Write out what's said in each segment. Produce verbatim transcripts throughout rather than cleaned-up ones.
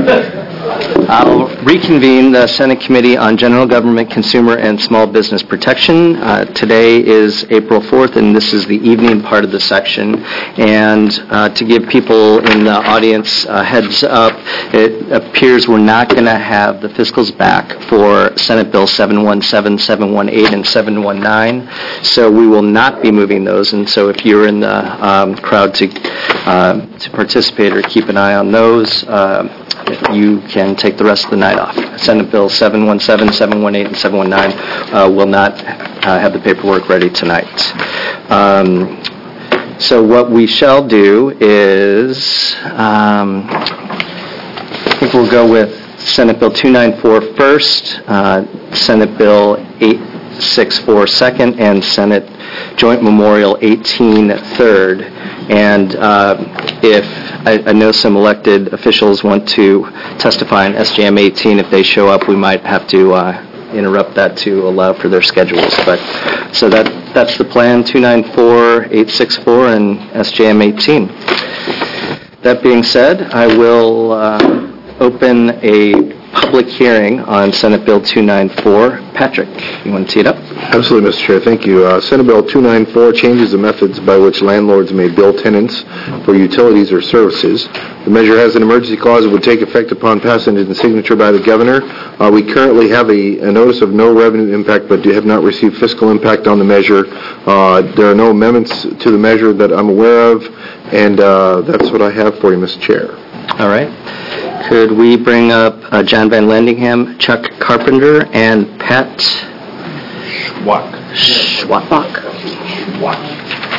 I'll reconvene the Senate Committee on General Government, Consumer, and Small Business Protection. Uh, today is April fourth, and this is the evening part of the section. And uh, to give people in the audience a heads up, it appears we're not going to have the fiscals back for Senate Bill seven one seven, seven one eight, and seven one nine. So we will not be moving those. And so if you're in the um, crowd to, uh, to participate or keep an eye on those, uh, you can take the rest of the night off. Senate Bill seven one seven, seven one eight, and seven one nine uh, will not uh, have the paperwork ready tonight. Um, so what we shall do is, um, I think we'll go with Senate Bill two ninety-four first, uh, Senate Bill eight sixty-four second, and Senate Joint Memorial eighteen third. And uh, if I, I know some elected officials want to testify on S J M eighteen, if they show up, we might have to uh, interrupt that to allow for their schedules. But so that that's the plan: two ninety-four, eight sixty-four, and S J M eighteen. That being said, I will uh, open a public hearing on Senate Bill two ninety-four. Patrick, you want to tee it up? Absolutely, Mister Chair. Thank you. Uh, Senate Bill two ninety-four changes the methods by which landlords may bill tenants for utilities or services. The measure has an emergency clause that would take effect upon passage and signature by the governor. Uh, we currently have a, a notice of no revenue impact, but do have not received fiscal impact on the measure. Uh, there are no amendments to the measure that I'm aware of, and uh, that's what I have for you, Mister Chair. All right. Could we bring up uh, John Van Landingham, Chuck Carpenter, and Pat Schwack. Schwack. Schwack.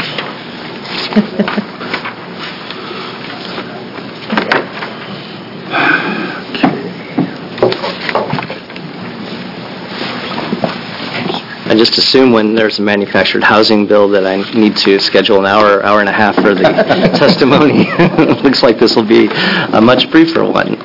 I just assume when there's a manufactured housing bill that I need to schedule an hour, hour and a half for the testimony. Looks like this will be a much briefer one.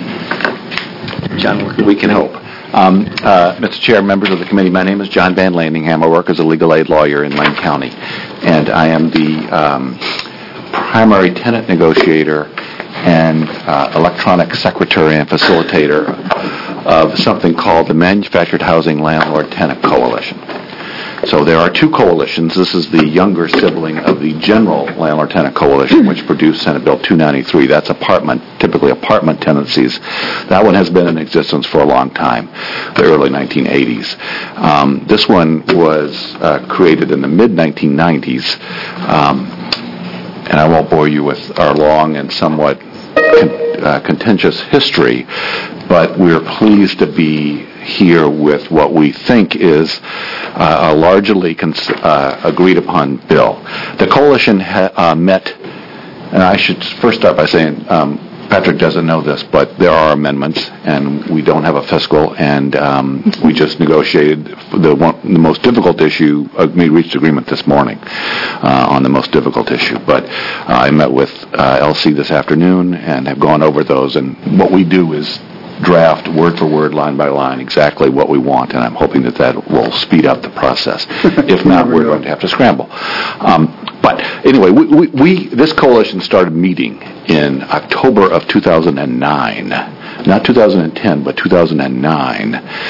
John, We can hope. Um, uh, Mister Chair, members of the committee, my name is John Van Landingham. I work as a legal aid lawyer in Lane County, and I am the um, primary tenant negotiator and uh, electronic secretary and facilitator of something called the Manufactured Housing Landlord Tenant Coalition. So there are two coalitions. This is the younger sibling of the General Landlord Tenant Coalition, which produced Senate Bill two ninety-three. That's apartment, typically apartment tenancies. That one has been in existence for a long time, the early nineteen eighties. Um, this one was uh, created in the mid nineteen nineties, um, and I won't bore you with our long and somewhat con- uh, contentious history, but we're pleased to be here with what we think is uh, a largely cons- uh, agreed upon bill. The coalition ha- uh, met, and I should first start by saying um, Patrick doesn't know this, but there are amendments, and we don't have a fiscal, and um, we just negotiated the one, the most difficult issue. Uh, we reached agreement this morning uh, on the most difficult issue, but uh, I met with uh, L C this afternoon and have gone over those, and what we do is draft word for word, line by line, exactly what we want, and I'm hoping that that will speed up the process. If not, we're going to have to scramble. Um, but anyway, we, we, we this coalition started meeting in October of two thousand nine, not two thousand ten, but two thousand nine,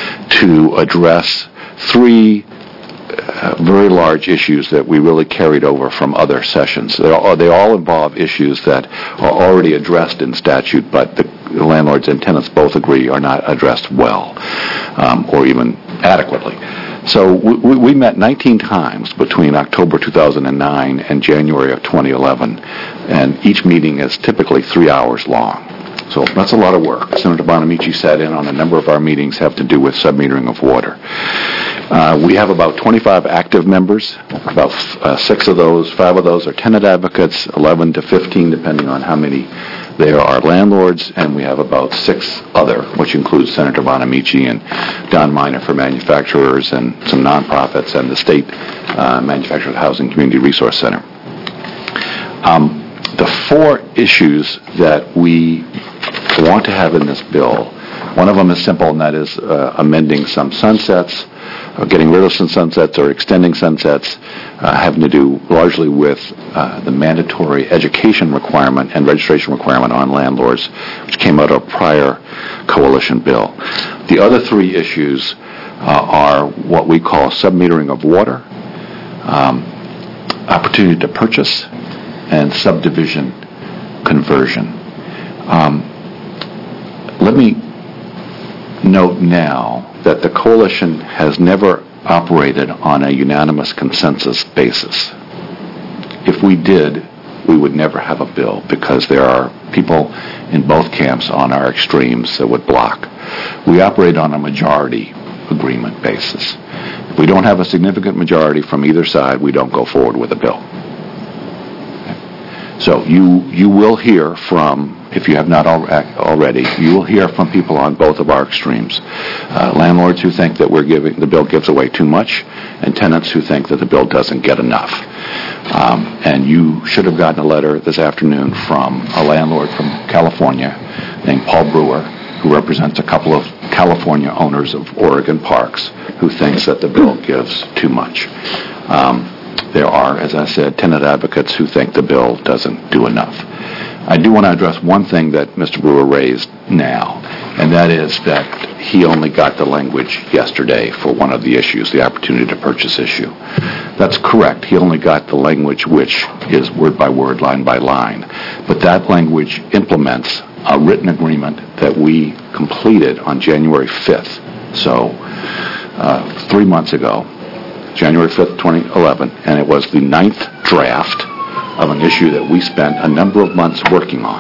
to address three Uh, very large issues that we really carried over from other sessions. They all, they all involve issues that are already addressed in statute, but the landlords and tenants both agree are not addressed well um, or even adequately. So we, we met nineteen times between October two thousand nine and January of twenty eleven, and each meeting is typically three hours long. So that's a lot of work. Senator Bonamici sat in on a number of our meetings have to do with submetering of water. Uh, we have about twenty-five active members. About uh, six of those, five of those are tenant advocates, eleven to fifteen, depending on how many there are landlords, and we have about six other, which includes Senator Bonamici and Don Miner for manufacturers and some nonprofits and the State uh, Manufactured Housing Community Resource Center. Um, the four issues that we want to have in this bill, one of them is simple, and that is uh, amending some sunsets. uh, getting rid of some sunsets or extending sunsets, uh, having to do largely with uh, the mandatory education requirement and registration requirement on landlords, which came out of a prior coalition bill. The other three issues uh, are what we call submetering of water, um, opportunity to purchase, and subdivision conversion. Um, let me note now that the coalition has never operated on a unanimous consensus basis. If we did, we would never have a bill because there are people in both camps on our extremes that would block. We operate on a majority agreement basis. If we don't have a significant majority from either side, we don't go forward with a bill. So you you will hear from, if you have not al- already, you will hear from people on both of our extremes. Uh, landlords who think that we're giving the bill gives away too much, and tenants who think that the bill doesn't get enough. Um, and you should have gotten a letter this afternoon from a landlord from California named Paul Brewer, who represents a couple of California owners of Oregon parks, who thinks that the bill gives too much. Um, There are, as I said, tenant advocates who think the bill doesn't do enough. I do want to address one thing that Mister Brewer raised now, and that is that he only got the language yesterday for one of the issues, the opportunity to purchase issue. That's correct. He only got the language which is word by word, line by line. But that language implements a written agreement that we completed on January fifth, so uh, three months ago. January fifth, twenty eleven, and it was the ninth draft of an issue that we spent a number of months working on.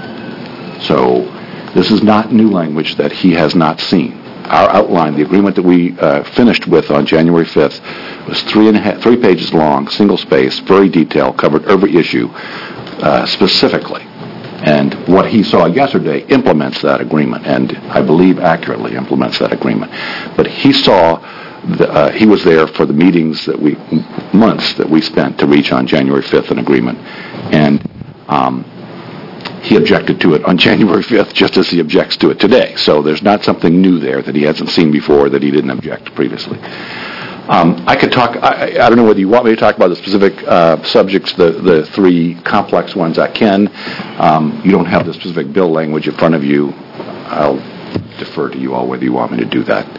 So this is not new language that he has not seen. Our outline, the agreement that we uh, finished with on January fifth, was three and a half, three pages long, single space, very detailed, covered every issue uh, specifically. And what he saw yesterday implements that agreement, and I believe accurately implements that agreement. But he saw The, uh, he was there for the meetings that we, months that we spent to reach on January fifth an agreement. And um, he objected to it on January fifth just as he objects to it today. So there's not something new there that he hasn't seen before that he didn't object to previously. Um, I could talk, I, I don't know whether you want me to talk about the specific uh, subjects, the, the three complex ones I can. Um, you don't have the specific bill language in front of you. I'll defer to you all whether you want me to do that.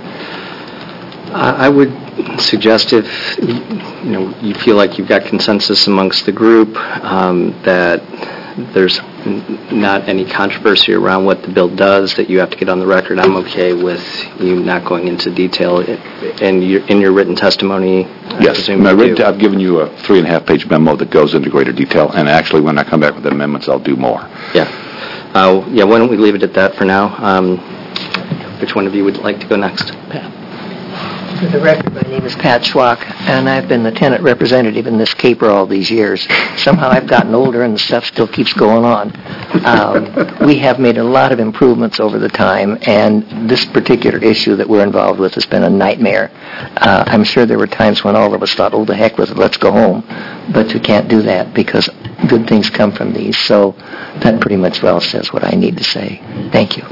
I would suggest if, you know, you feel like you've got consensus amongst the group, um, that there's not any controversy around what the bill does, that you have to get on the record. I'm okay with you not going into detail. And in your written testimony, yes, in my written, I've given you a three and a half page memo that goes into greater detail, and actually when I come back with the amendments, I'll do more. Yeah. Uh, yeah, why don't we leave it at that for now? Um, which one of you would like to go next? Pat. For the record, my name is Pat Schwach, and I've been the tenant representative in this caper all these years. Somehow I've gotten older and the stuff still keeps going on. Um, we have made a lot of improvements over the time, and this particular issue that we're involved with has been a nightmare. Uh, I'm sure there were times when all of us thought, oh, the heck with it, let's go home. But you can't do that because good things come from these. So that pretty much well says what I need to say. Thank you.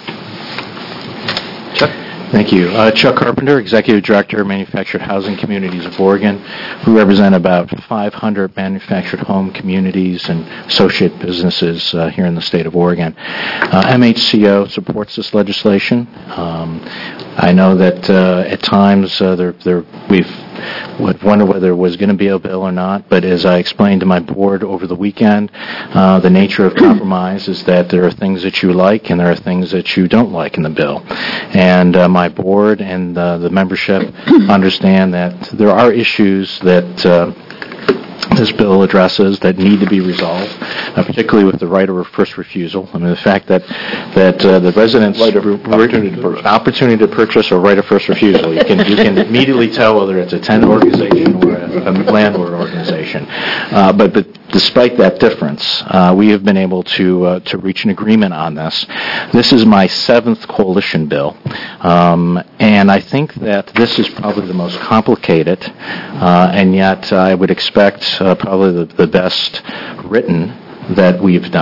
Chuck? Thank you. Uh, Chuck Carpenter, Executive Director, Manufactured Housing Communities of Oregon. We represent about five hundred manufactured home communities and associate businesses uh, here in the state of Oregon. Uh, M H C O supports this legislation. Um, I know that uh, at times uh, there, there, we've would wonder whether there was going to be a bill or not, but as I explained to my board over the weekend, uh, the nature of compromise is that there are things that you like and there are things that you don't like in the bill. And uh, my board and uh, the membership understand that there are issues that uh, this bill addresses that need to be resolved, uh, particularly with the right of first refusal. I mean, the fact that that uh, the residents' right of opportunity to purchase. opportunity to purchase or right of first refusal, you can you can immediately tell whether it's a tenant organization or a, a landlord organization. Uh, but but despite that difference, uh, we have been able to uh, to reach an agreement on this. This is my seventh coalition bill, um, and I think that this is probably the most complicated, uh, and yet I would expect uh, probably the, the best written that we've done.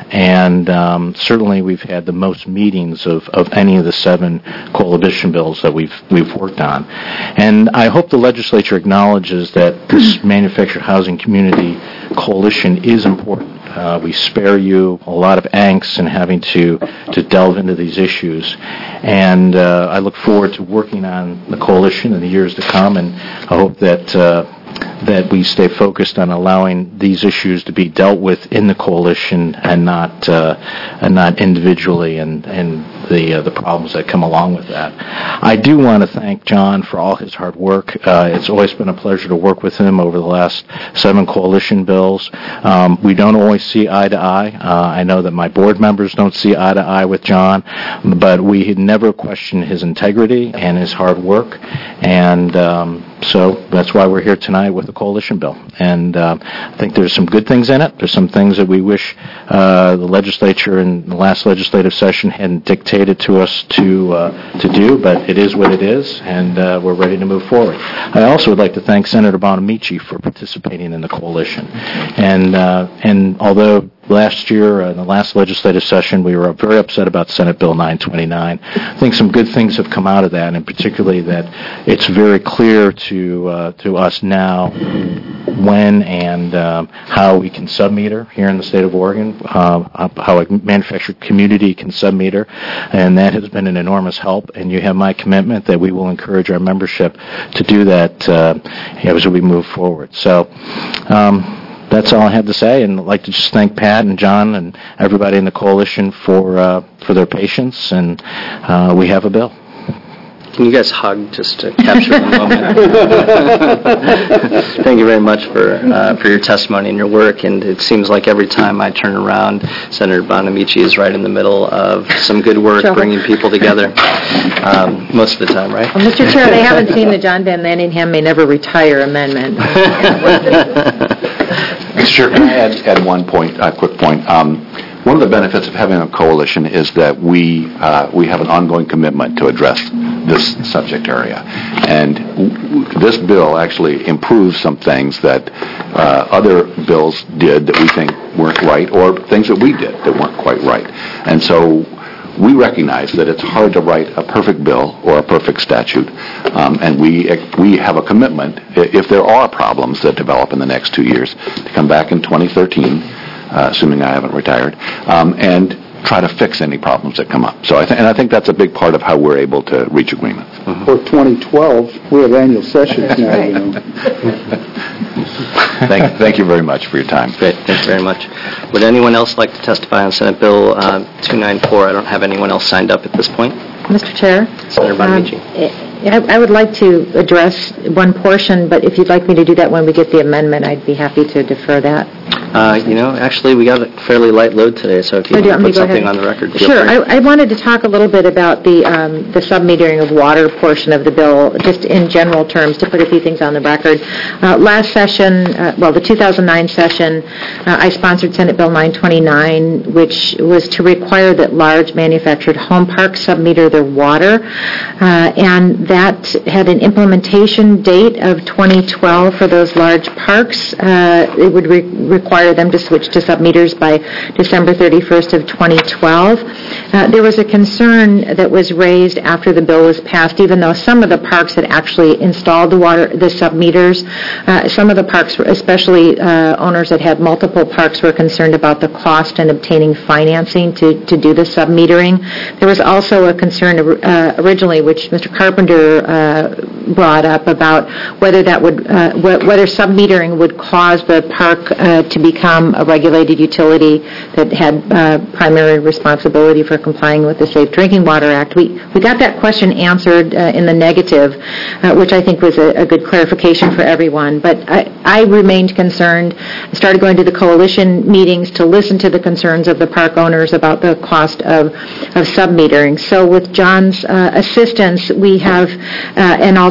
and um, certainly we've had the most meetings of, of any of the seven coalition bills that we've we've worked on. And I hope the legislature acknowledges that this manufactured housing community coalition is important. Uh, we spare you a lot of angst in having to, to delve into these issues. And uh, I look forward to working on the coalition in the years to come, and I hope that uh, that we stay focused on allowing these issues to be dealt with in the coalition and not uh, and not individually, and, and the uh, the problems that come along with that. I do want to thank John for all his hard work. Uh, it's always been a pleasure to work with him over the last seven coalition bills. Um, we don't always see eye to eye. Uh, I know that my board members don't see eye to eye with John, but we had never questioned his integrity and his hard work, and um, so that's why we're here tonight with the coalition bill. And uh, I think there's some good things in it. There's some things that we wish uh, the legislature in the last legislative session hadn't dictated to us to uh, to do, but it is what it is, and uh, we're ready to move forward. I also would like to thank Senator Bonamici for participating in the coalition. And uh, and although last year, uh, in the last legislative session, we were very upset about Senate Bill nine twenty-nine. I think some good things have come out of that, and particularly that it's very clear to uh, to us now when and um, how we can submeter here in the state of Oregon, uh, how a manufactured community can submeter, and that has been an enormous help. And you have my commitment that we will encourage our membership to do that uh, as we move forward. So. Um, That's all I have to say, and I'd like to just thank Pat and John and everybody in the coalition for uh, for their patience, and uh, we have a bill. Can you guys hug just to capture the moment? Thank you very much for uh, for your testimony and your work, and it seems like every time I turn around, Senator Bonamici is right in the middle of some good work, Sure. bringing people together, um, most of the time, right? Well, Mister Chair, they haven't seen the John Van Lanningham may never retire amendment. Mister Chair, can I add, add one point, a quick point? Um, one of the benefits of having a coalition is that we uh, we have an ongoing commitment to address this subject area. And w- this bill actually improves some things that uh, other bills did that we think weren't right, or things that we did that weren't quite right. And so we recognize that it's hard to write a perfect bill or a perfect statute, um, and we we have a commitment, if there are problems that develop in the next two years, to come back in twenty thirteen, uh, assuming I haven't retired, um, and try to fix any problems that come up. So I th- and I think that's a big part of how we're able to reach agreements. Mm-hmm. For twenty twelve, we have annual sessions now, you know. Thank, thank you very much for your time. Great, thank you very much. Would anyone else like to testify on Senate Bill uh, two ninety-four? I don't have anyone else signed up at this point. Mister Chair? Senator Bonamici. Um, I I would like to address one portion, but if you'd like me to do that when we get the amendment, I'd be happy to defer that. Uh, you know, actually, we got a fairly light load today, so if you Oh, do want you to want me put to go something ahead? on the record, feel Sure. free. I, I wanted to talk a little bit about the um, the submetering of water portion of the bill, just in general terms, to put a few things on the record. Uh, last session, uh, well, the two thousand nine session, uh, I sponsored Senate Bill nine twenty-nine, which was to require that large manufactured home parks submeter their water, uh, and that had an implementation date of twenty twelve for those large parks. Uh, it would re- require them to switch to submeters by December thirty-first of twenty twelve. Uh, there was a concern that was raised after the bill was passed, even though some of the parks had actually installed the water, the submeters. Uh, some of the parks, especially uh, owners that had multiple parks, were concerned about the cost and obtaining financing to, to do the submetering. There was also a concern uh, originally, which Mister Carpenter uh, brought up, about whether that would, uh, wh- whether submetering would cause the park uh, to become a regulated utility that had uh, primary responsibility for complying with the Safe Drinking Water Act. We we got that question answered uh, in the negative, uh, which I think was a, a good clarification for everyone. But I, I remained concerned. I started going to the coalition meetings to listen to the concerns of the park owners about the cost of, of submetering. So with John's uh, assistance, we have uh, an alternative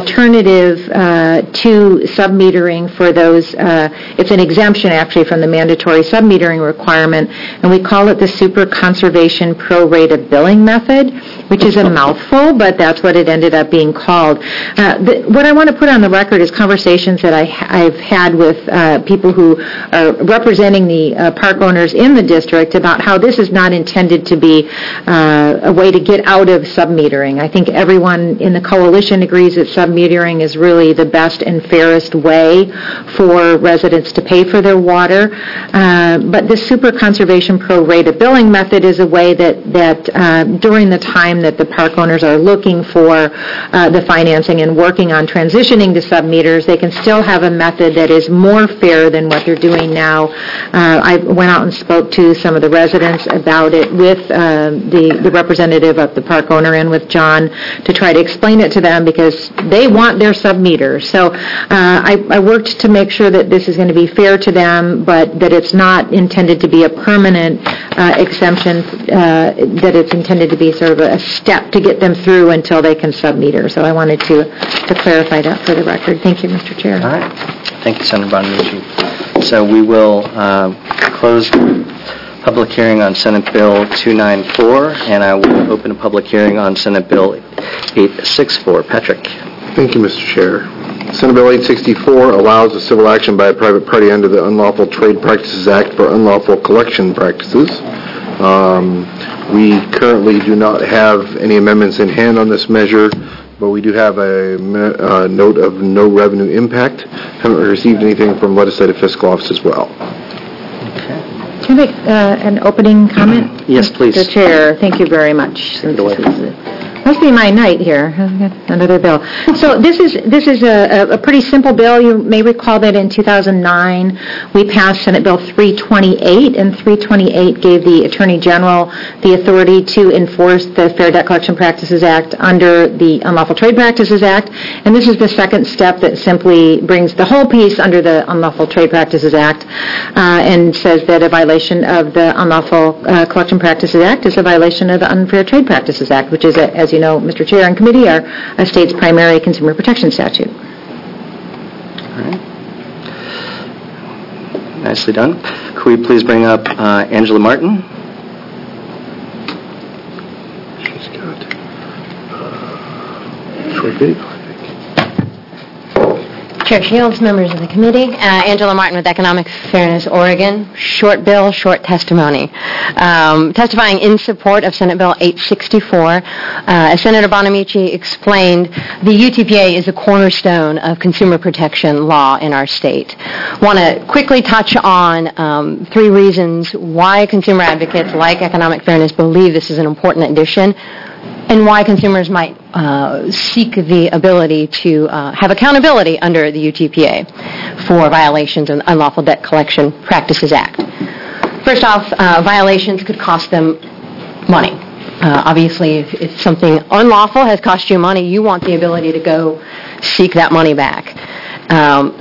alternative uh, to submetering for those, uh, it's an exemption actually from the mandatory submetering requirement, and we call it the Super Conservation Pro Rata Billing Method, which is a mouthful, but that's what it ended up being called. Uh, the, what I want to put on the record is conversations that I, I've had with uh, people who are representing the uh, park owners in the district about how this is not intended to be uh, a way to get out of submetering. I think everyone in the coalition agrees that submetering is really the best and fairest way for residents to pay for their water. Uh, but the Super Conservation Pro Rata Billing Method is a way that, that uh, during the time that the park owners are looking for uh, the financing and working on transitioning to submeters, they can still have a method that is more fair than what they're doing now. Uh, I went out and spoke to some of the residents about it with uh, the, the representative of the park owner and with John to try to explain it to them because they want their submeters. So uh, I, I worked to make sure that this is going to be fair to them, but that it's not intended to be a permanent uh, exemption, uh, that it's intended to be sort of a step to get them through until they can submeter. So I wanted to, to clarify that for the record. Thank you, Mister Chair. All right. Thank you, Senator Bonamici. So we will uh, close the public hearing on Senate Bill two ninety-four, and I will open a public hearing on Senate Bill eight sixty-four. Patrick. Thank you, Mister Chair. Senate Bill eight sixty-four allows a civil action by a private party under the Unlawful Trade Practices Act for unlawful collection practices. Um, we currently do not have any amendments in hand on this measure, but we do have a me- uh, note of no revenue impact. Haven't received anything from Legislative Fiscal Office as well. Okay. Can I make uh, an opening comment? Yes, please. Mister Chair, thank you very much. Take it away. This is, uh, must be my night here. I've got another bill. So this is this is a, a pretty simple bill. You may recall that in two thousand nine we passed Senate Bill three twenty-eight, and three twenty-eight gave the Attorney General the authority to enforce the Fair Debt Collection Practices Act under the Unlawful Trade Practices Act. And this is the second step that simply brings the whole piece under the Unlawful Trade Practices Act uh, and says that a violation of the Unlawful uh, Collection Practices Act is a violation of the Unfair Trade Practices Act, which is, a, as you know, Mister Chair and Committee, are a state's primary consumer protection statute. All right. Nicely done. Could we please bring up uh, Angela Martin? She's got uh, short video, I think. Chair Shields, members of the committee, uh, Angela Martin with Economic Fairness Oregon. Short bill, short testimony. Um, testifying in support of Senate Bill eight sixty-four, uh, as Senator Bonamici explained, the U T P A is a cornerstone of consumer protection law in our state. Want to quickly touch on um, three reasons why consumer advocates like Economic Fairness believe this is an important addition, and why consumers might uh, seek the ability to uh, have accountability under the U T P A for violations of the Unlawful Debt Collection Practices Act. First off, uh, violations could cost them money. Uh, obviously, if, if something unlawful has cost you money, you want the ability to go seek that money back. Um,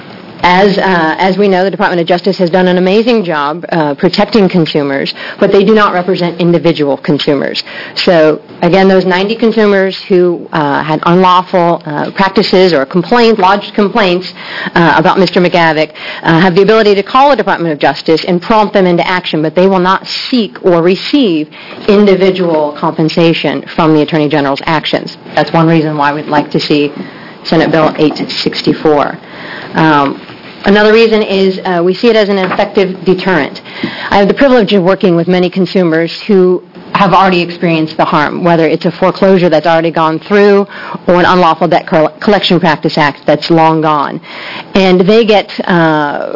As uh, as we know, the Department of Justice has done an amazing job uh, protecting consumers, but they do not represent individual consumers. So, again, those ninety consumers who uh, had unlawful uh, practices or complaints, lodged complaints uh, about Mister McGavick, uh, have the ability to call the Department of Justice and prompt them into action, but they will not seek or receive individual compensation from the Attorney General's actions. That's one reason why we'd like to see Senate Bill eight sixty-four. Um, Another reason is uh, we see it as an effective deterrent. I have the privilege of working with many consumers who have already experienced the harm, whether it's a foreclosure that's already gone through or an Unlawful Debt Collection Practice Act that's long gone. And they get uh,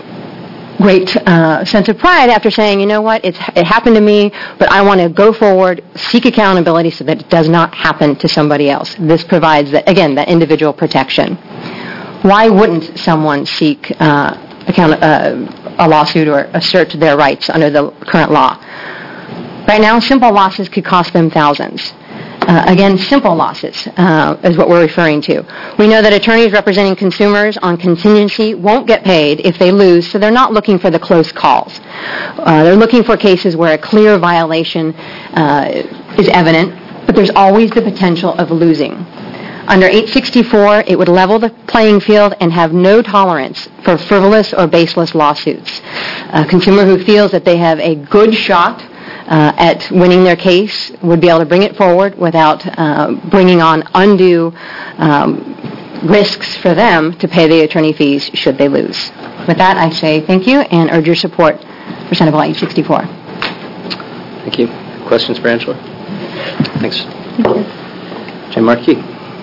great uh, sense of pride after saying, you know what, it's, it happened to me, but I want to go forward, seek accountability so that it does not happen to somebody else. This provides, that, again, that individual protection. Why wouldn't someone seek uh, account, uh, a lawsuit or assert their rights under the current law? Right now, simple losses could cost them thousands. Uh, again, simple losses uh, is what we're referring to. We know that attorneys representing consumers on contingency won't get paid if they lose, so they're not looking for the close calls. Uh, they're looking for cases where a clear violation uh, is evident, but there's always the potential of losing. Under eight sixty-four, it would level the playing field and have no tolerance for frivolous or baseless lawsuits. A consumer who feels that they have a good shot uh, at winning their case would be able to bring it forward without uh, bringing on undue um, risks for them to pay the attorney fees should they lose. With that, I say thank you and urge your support for Senate Bill eight sixty-four. Thank you. Questions for Angela? Thanks. Thank you. Jim Markey.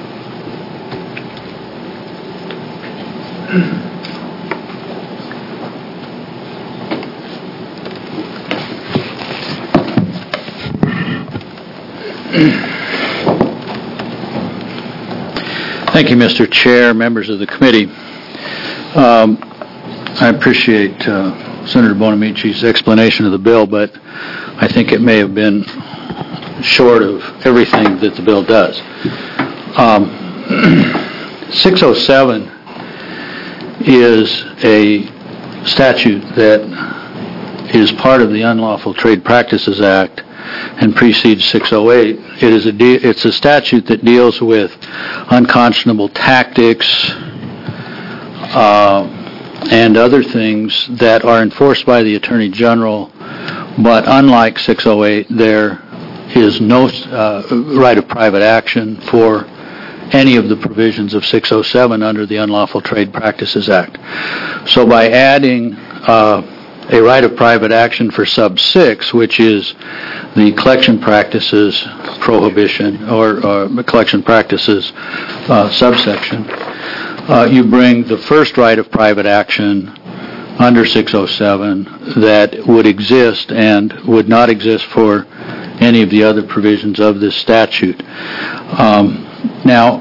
Thank you, Mister Chair, members of the committee. Um, I appreciate uh, Senator Bonamici's explanation of the bill, but I think it may have been short of everything that the bill does. Um, six oh seven is a statute that is part of the Unlawful Trade Practices Act and precedes six oh eight. It is a de- it's a statute that deals with unconscionable tactics uh, and other things that are enforced by the Attorney General, but unlike six oh eight, there is no uh, right of private action for any of the provisions of six oh seven under the Unlawful Trade Practices Act. So by adding uh, a right of private action for sub six, which is the collection practices prohibition or, or collection practices uh, subsection, uh, you bring the first right of private action under six oh seven that would exist and would not exist for any of the other provisions of this statute. Um, now,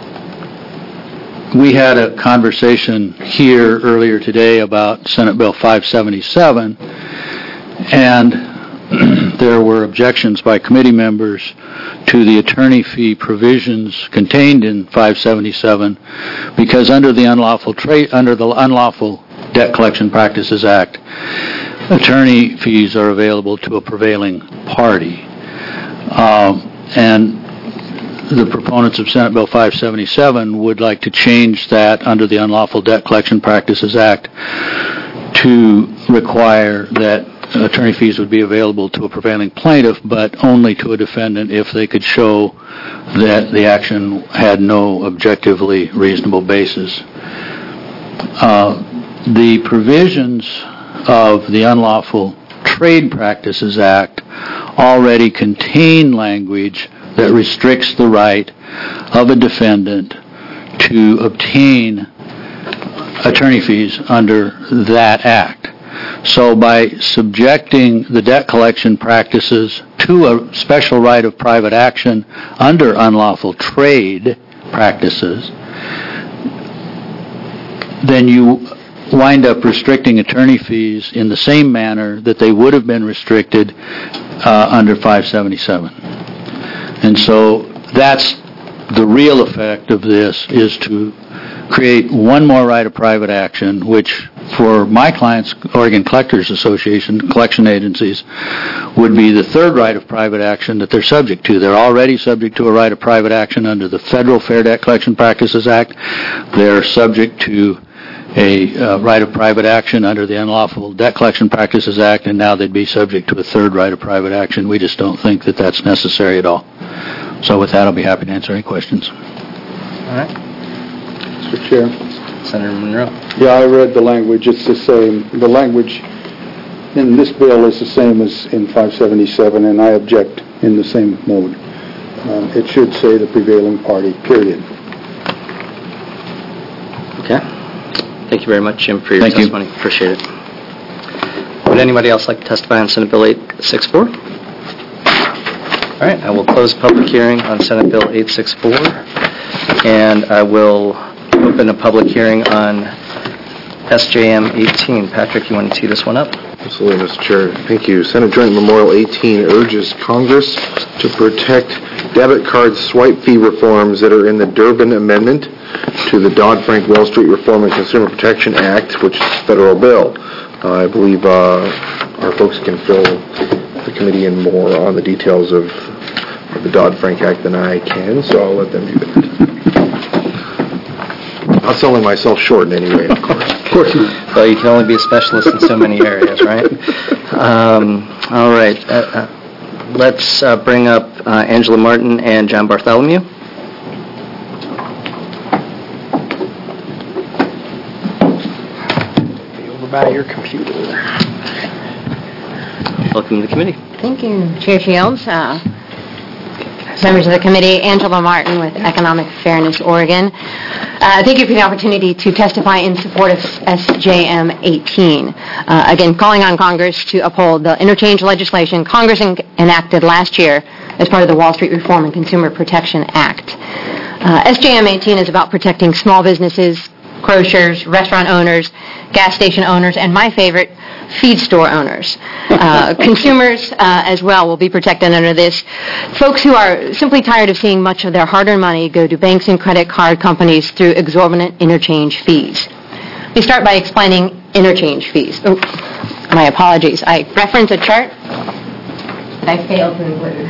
we had a conversation here earlier today about Senate Bill five seventy-seven, and there were objections by committee members to the attorney fee provisions contained in five seventy-seven because under the unlawful trade under the Unlawful Debt Collection Practices Act, attorney fees are available to a prevailing party. Um, and the proponents of Senate Bill five seventy-seven would like to change that under the Unlawful Debt Collection Practices Act to require that attorney fees would be available to a prevailing plaintiff, but only to a defendant if they could show that the action had no objectively reasonable basis. Uh, the provisions of the Unlawful Trade Practices Act already contain language that restricts the right of a defendant to obtain attorney fees under that act. So by subjecting the debt collection practices to a special right of private action under unlawful trade practices, then you wind up restricting attorney fees in the same manner that they would have been restricted uh, under five seventy-seven. And so that's the real effect of this, is to create one more right of private action, which for my clients, Oregon Collectors Association, collection agencies, would be the third right of private action that they're subject to. They're already subject to a right of private action under the Federal Fair Debt Collection Practices Act. They're subject to a uh, right of private action under the Unlawful Debt Collection Practices Act, and now they'd be subject to a third right of private action. We just don't think that that's necessary at all. So with that, I'll be happy to answer any questions. All right. Mister Chair. Senator Monroe. Yeah, I read the language. It's the same. The language in this bill is the same as in five seventy-seven, and I object in the same mode. Um, it should say the prevailing party, period. Okay. Thank you very much, Jim, for your Thank you. testimony. Appreciate it. Would anybody else like to testify on Senate Bill eight sixty-four? All right, I will close public hearing on Senate Bill eight sixty-four, and I will open a public hearing on S J M eighteen. Patrick, you want to tee this one up? Absolutely, Mister Chair. Thank you. Senate Joint Memorial eighteen urges Congress to protect debit card swipe fee reforms that are in the Durbin Amendment to the Dodd-Frank Wall Street Reform and Consumer Protection Act, which is a federal bill. Uh, I believe uh, our folks can fill the committee in more on the details of, of the Dodd-Frank Act than I can, so I'll let them do that. Not selling myself short in any way, of course. Of course not. Well, you can only be a specialist in so many areas, right? Um, All right. Uh, uh, Let's uh, bring up uh, Angela Martin and John Bartholomew. Over by your computer. Welcome to the committee. Thank you, Chair Shields. Uh, Members of the committee, Angela Martin with Economic Fairness Oregon. Uh, thank you for the opportunity to testify in support of S J M eighteen. Uh, again, calling on Congress to uphold the interchange legislation Congress en- enacted last year as part of the Wall Street Reform and Consumer Protection Act. Uh, S J M eighteen is about protecting small businesses, grocers, restaurant owners, gas station owners, and my favorite, feed store owners. Uh, consumers uh, as well will be protected under this. Folks who are simply tired of seeing much of their hard-earned money go to banks and credit card companies through exorbitant interchange fees. Let me start by explaining interchange fees. Oh, my apologies. I referenced a chart that I failed to include.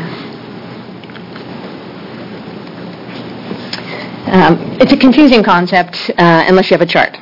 Um, it's a confusing concept uh, unless you have a chart.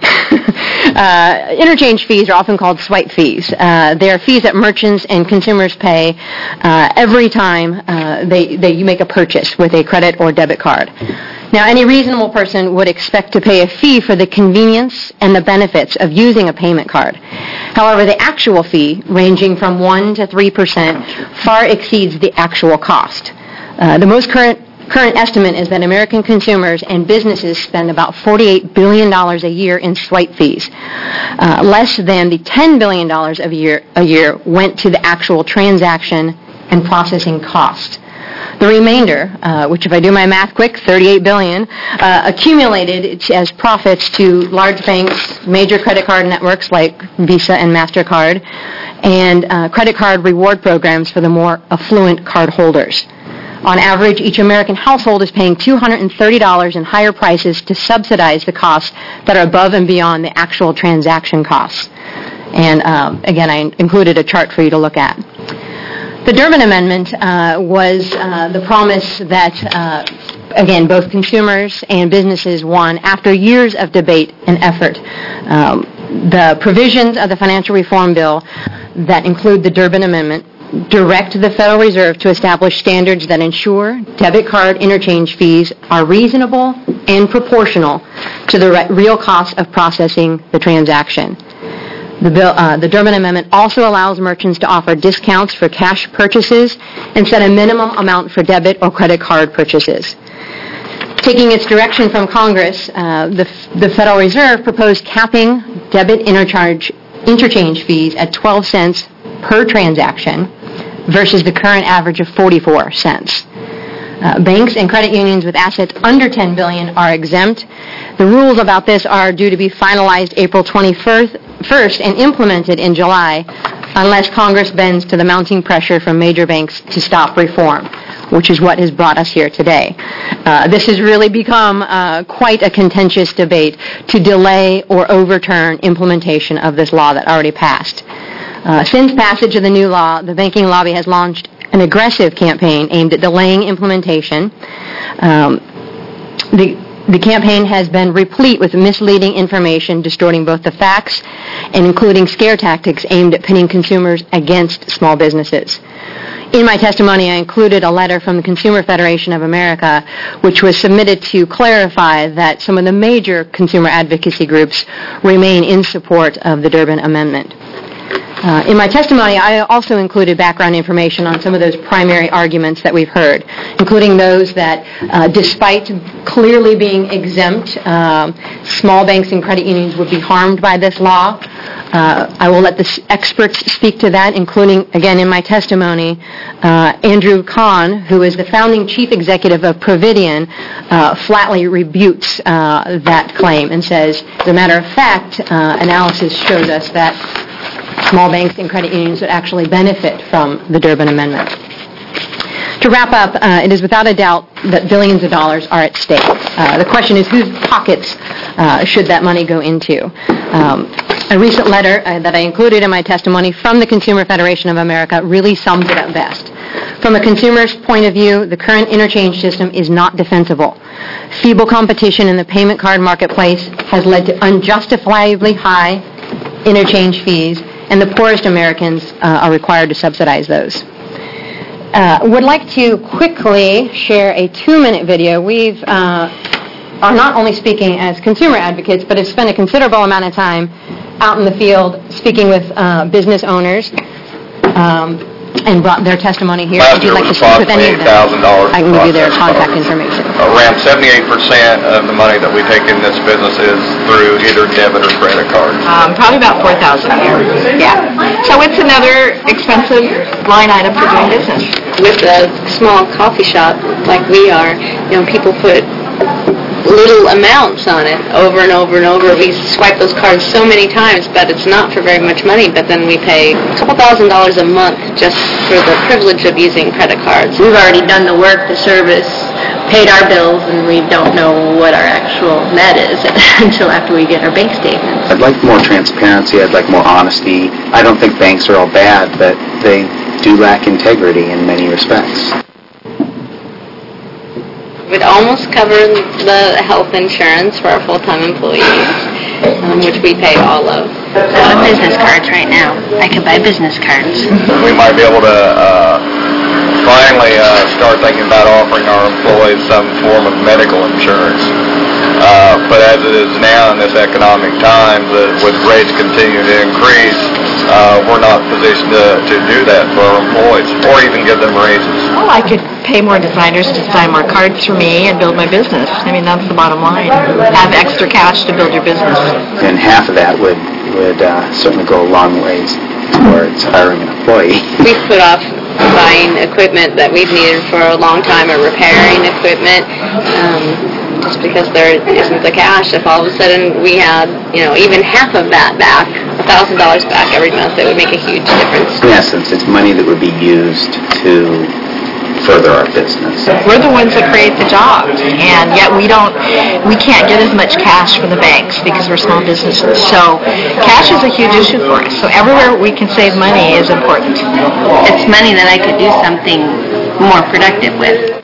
uh, interchange fees are often called swipe fees. Uh, they are fees that merchants and consumers pay uh, every time uh, they, they you make a purchase with a credit or debit card. Now, any reasonable person would expect to pay a fee for the convenience and the benefits of using a payment card. However, the actual fee, ranging from one to three percent, far exceeds the actual cost. Uh, the most current Current estimate is that American consumers and businesses spend about forty-eight billion dollars a year in swipe fees. Uh, less than the ten billion dollars a year, a year went to the actual transaction and processing cost. The remainder, uh, which if I do my math quick, thirty-eight billion dollars, uh, accumulated as profits to large banks, major credit card networks like Visa and MasterCard, and uh, credit card reward programs for the more affluent card holders. On average, each American household is paying two hundred thirty dollars in higher prices to subsidize the costs that are above and beyond the actual transaction costs. And um, again, I included a chart for you to look at. The Durbin Amendment uh, was uh, the promise that, uh, again, both consumers and businesses won after years of debate and effort. Um, the provisions of the Financial Reform Bill that include the Durbin Amendment direct the Federal Reserve to establish standards that ensure debit card interchange fees are reasonable and proportional to the re- real cost of processing the transaction. The, bill, uh, the Durbin Amendment also allows merchants to offer discounts for cash purchases and set a minimum amount for debit or credit card purchases. Taking its direction from Congress, uh, the, the Federal Reserve proposed capping debit interchange, interchange fees at twelve cents per transaction versus the current average of forty-four cents. Uh, banks and credit unions with assets under ten billion dollars are exempt. The rules about this are due to be finalized April twenty-first and implemented in July unless Congress bends to the mounting pressure from major banks to stop reform, which is what has brought us here today. Uh, this has really become uh, quite a contentious debate to delay or overturn implementation of this law that already passed. Uh, since passage of the new law, the banking lobby has launched an aggressive campaign aimed at delaying implementation. Um, the, the campaign has been replete with misleading information distorting both the facts and including scare tactics aimed at pitting consumers against small businesses. In my testimony, I included a letter from the Consumer Federation of America, which was submitted to clarify that some of the major consumer advocacy groups remain in support of the Durbin Amendment. Uh, in my testimony, I also included background information on some of those primary arguments that we've heard, including those that, uh, despite clearly being exempt, um, small banks and credit unions would be harmed by this law. Uh, I will let the experts speak to that, including, again, in my testimony, uh, Andrew Kahn, who is the founding chief executive of Providian, uh, flatly rebukes uh, that claim and says, as a matter of fact, uh, analysis shows us that small banks and credit unions would actually benefit from the Durbin Amendment. To wrap up, uh, it is without a doubt that billions of dollars are at stake. Uh, the question is, whose pockets uh, should that money go into? Um, a recent letter uh, that I included in my testimony from the Consumer Federation of America really sums it up best. From a consumer's point of view, the current interchange system is not defensible. Feeble competition in the payment card marketplace has led to unjustifiably high interchange fees, and the poorest Americans uh, are required to subsidize those. Uh, would like to quickly share a two-minute video. We've uh, are not only speaking as consumer advocates, but have spent a considerable amount of time out in the field speaking with uh, business owners um, and brought their testimony here. Last If you'd year like to was speak with any of them, approximately I can give you their eight thousand dollars contact information. Around seventy-eight percent of the money that we take in this business is through either debit or credit card. Um, probably about four thousand a year. Yeah. So it's another expensive line item for doing business. With a small coffee shop like we are, you know, people put little amounts on it over and over and over. We swipe those cards so many times, but it's not for very much money. But then we pay a couple thousand dollars a month just for the privilege of using credit cards. We've already done the work, the service, paid our bills, and we don't know what our actual net is until after we get our bank statements. I'd like more transparency. I'd like more honesty. I don't think banks are all bad, but they do lack integrity in many respects. Would almost cover the health insurance for our full-time employees, um, which we pay all of. I have business cards right now. I can buy business cards. We might be able to uh, finally uh, start thinking about offering our employees some form of medical insurance. Uh, but as it is now in this economic times, uh, with rates continuing to increase, uh, we're not positioned to, to do that for our employees or even give them raises. Well, I could pay more designers to design more cards for me and build my business. I mean, that's the bottom line. Have extra cash to build your business. And half of that would, would uh, certainly go a long ways towards hiring an employee. We've put off buying equipment that we've needed for a long time or repairing equipment. Um, just because there isn't the cash. If all of a sudden we had, you know, even half of that back, one thousand dollars back every month, it would make a huge difference. In essence, it's money that would be used to further our business. We're the ones that create the jobs, and yet we don't, we can't get as much cash from the banks because we're small businesses. So cash is a huge issue for us. So everywhere we can save money is important. It's money that I could do something more productive with.